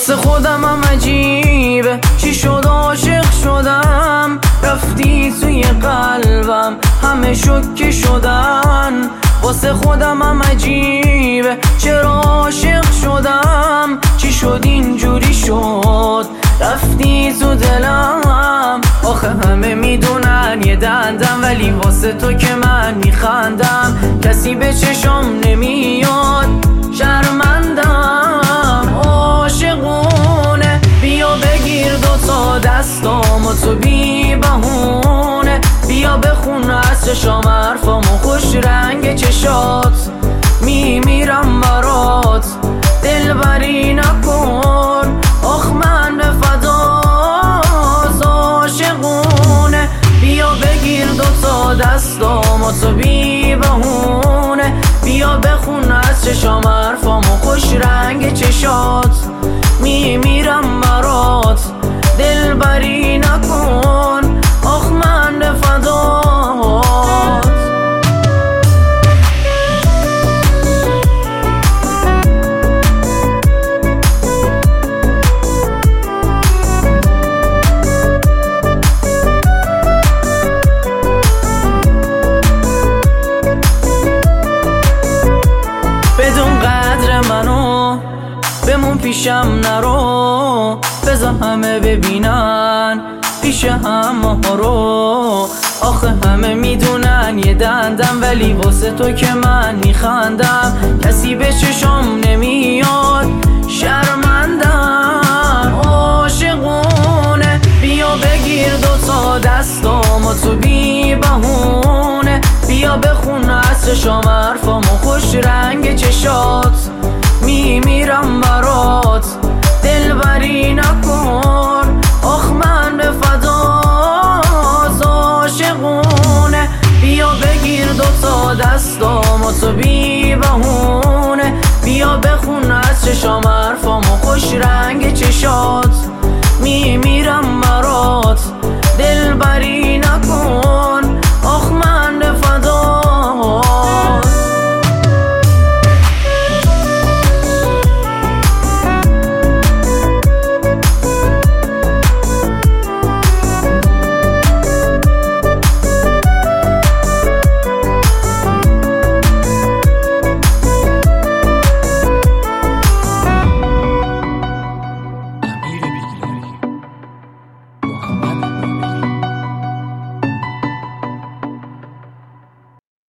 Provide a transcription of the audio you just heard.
واسه خودم هم عجیبه چی شد عاشق شدم، رفتی توی قلبم همه شوکه شدن. واسه خودم هم عجیبه چرا عاشق شدم، چی شد اینجوری شد رفتی تو دلم. آخه همه میدونن یه دندم، ولی واسه تو که من میخندم. کسی به چشم نمیاد شرمندم، عاشقونه. بیا بگیر دوتا دستامو تو بی بهونه، بیا بخون از چشام حرفامو خوش رنگ چشات. میمیرم برات دلبری نکن، آخ من به فدات عاشقونه. بیا بگیر دوتا دستامو تو بی بهونه، بیا بخون از چشام حرفامو خوش رنگ چشات. میمیرم برات دلبری نکن، آخ من به فدات. بدون قدر منو بمون پیشم نرو، بذار همه ببینن پیش هم ما رو. آخه همه میدونن یه دندم، ولی واسه تو که من میخندم. کسی به چشم نمیاد شرمندم، عاشقونه. بیا بگیر دوتا دستامو تو بی بهونه، بیا بخون از چشام حرفامو خوش رنگ چشات. میمیرم برات دلبری نکن، آخ من به